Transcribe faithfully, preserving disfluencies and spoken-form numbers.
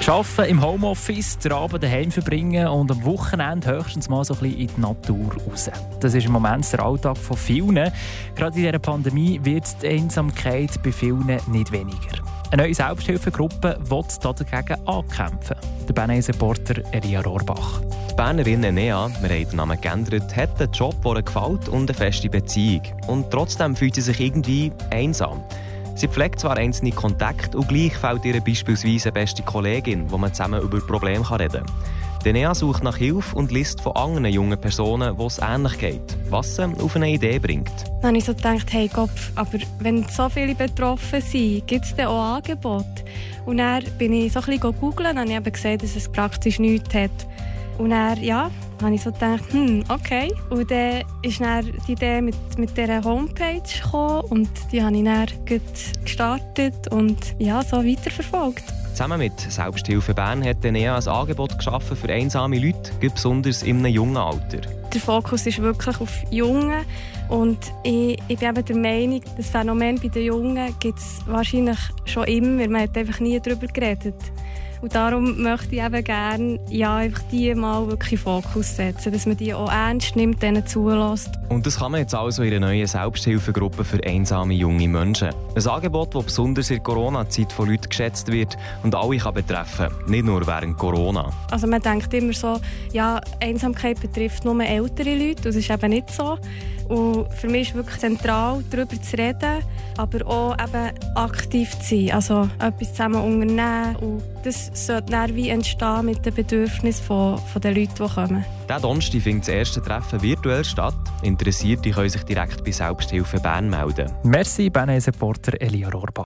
Arbeiten im Homeoffice, den Abend daheim verbringen und am Wochenende höchstens mal so ein bisschen in die Natur raus. Das ist im Moment der Alltag von vielen. Gerade in dieser Pandemie wird die Einsamkeit bei vielen nicht weniger. Eine neue Selbsthilfegruppe will dagegen ankämpfen. Der Berner-Reporter Elia Rohrbach. Die Bernerin Enea, wir haben den Namen geändert, hat einen Job, der ihr gefällt und eine feste Beziehung. Und trotzdem fühlt sie sich irgendwie einsam. Sie pflegt zwar einzelne Kontakte und gleich fehlt ihr beispielsweise eine beste Kollegin, wo man zusammen über Probleme reden kann. Enea sucht nach Hilfe und liest von anderen jungen Personen, wo es ähnlich geht, was sie auf eine Idee bringt. Dann habe ich so gedacht, hey Kopf, aber wenn so viele betroffen sind, gibt es dann auch Angebote? Und dann bin ich so ein bisschen googeln und habe ich eben gesehen, dass es praktisch nichts hat. Und dann, ja, habe ich so gedacht, hm, okay. Und dann ist dann die Idee mit, mit dieser Homepage gekommen und die habe ich dann gestartet und ja, so weiterverfolgt. Zusammen mit Selbsthilfe Bern hat Enea ein Angebot geschaffen für einsame Leute, besonders in einem jungen Alter. Der Fokus ist wirklich auf Jungen und ich, ich bin eben der Meinung, das Phänomen bei den Jungen gibt es wahrscheinlich schon immer, man hat einfach nie darüber geredet. Und darum möchte ich eben gerne ja, einfach die mal wirklich Fokus setzen, dass man die auch ernst nimmt, denen zulässt. Und das kann man jetzt also in einer neuen Selbsthilfegruppe für einsame junge Menschen. Ein Angebot, das besonders in der Corona-Zeit von Leuten geschätzt wird und alle kann betreffen, nicht nur während Corona. Also man denkt immer so, ja, Einsamkeit betrifft nur ältere Leute, das ist eben nicht so. Und für mich ist wirklich zentral, darüber zu reden, aber auch eben aktiv zu sein, also etwas zusammen unternehmen. Und das sollte dann wie entstehen mit den Bedürfnissen von, von den Leuten, die kommen. Diesen Donnerstag findet das erste Treffen virtuell statt. Interessierte können sich direkt bei Selbsthilfe Bern melden. Merci, Berner-Reporter Elia Rohrbach.